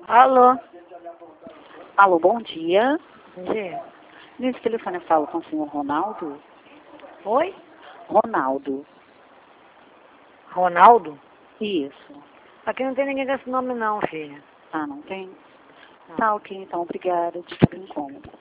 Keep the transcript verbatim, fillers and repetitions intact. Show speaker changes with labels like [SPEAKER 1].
[SPEAKER 1] Alô?
[SPEAKER 2] Alô, bom dia.
[SPEAKER 1] Bom dia.
[SPEAKER 2] Nesse telefone eu falo com o senhor Ronaldo?
[SPEAKER 1] Oi?
[SPEAKER 2] Ronaldo.
[SPEAKER 1] Ronaldo?
[SPEAKER 2] Isso.
[SPEAKER 1] Aqui não tem ninguém desse nome não, filha.
[SPEAKER 2] Ah, não tem?
[SPEAKER 1] Não.
[SPEAKER 2] Tá, ok, então, obrigada. Desculpa o incômodo.